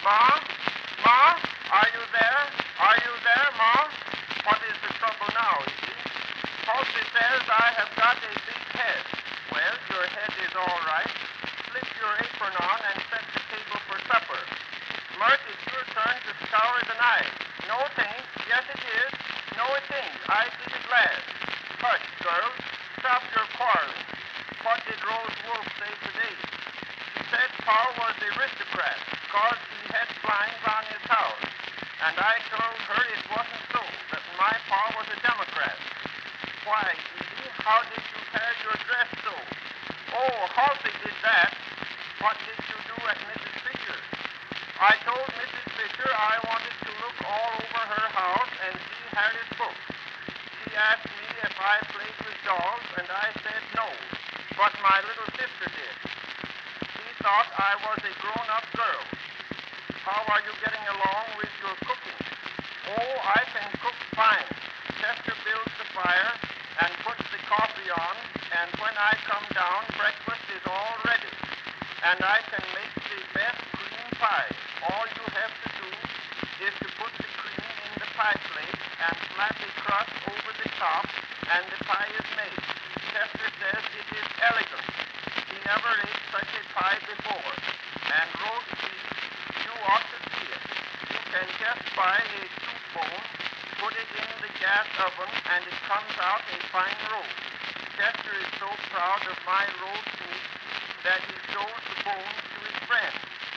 Ma? Ma? Are you there? Are you there, Ma? What is the trouble now, Edie? Halsey says I have got a big head. Well, your head is all right. Slip your apron on and set the table for supper. Mert, it's your turn to scour the knives. No, it ain't. Yes, it is. No, it ain't. I did it last. Hush, girls. Stop your quarreling. What did Rose Wolf say today? She said Pa was the aristocrat because he had blinds on his house. And I told her it wasn't so, that my Pa was a Democrat. Why, Edie, how did you tear your dress so? Oh, Halsey did that. What did you do at Mrs. Fisher's? I told Mrs. Fisher I wanted to look all over her house and see Harry's books. She asked me if I played with dolls, and I said no, but my little sister did. She thought I was a grown-up girl. How are you getting along with your cooking? Oh, I can cook fine. Chester builds the fire and puts the coffee on, and when I come down, breakfast is all ready. And I can make the best cream pie. All you have to do is to put the cream in the pie plate and slap a crust over the top, and the pie is made. Chester says it is elegant. He never ate such a pie before. And roast beef, you ought to see it. You can just buy a soup bone, put it in the gas oven, and it comes out a fine roast. Chester is so proud of my roast meat that he shows the bones to his friends.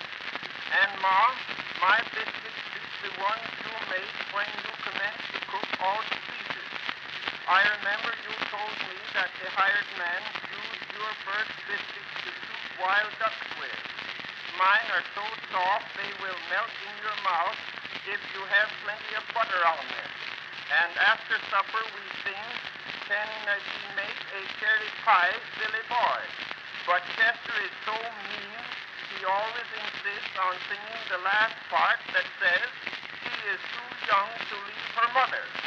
And, Ma, my biscuits beat the ones you made when you commenced to cook all to pieces. I remember you told me that the hired man used your first biscuits to shoot wild ducks with. Mine are so soft they will melt in your mouth if you have plenty of butter on them. And after supper we sing, Can She Make a Cherry Pie, Silly Boy? But Chester is so mean, he always insists on singing the last part that says she is too young to leave her mother.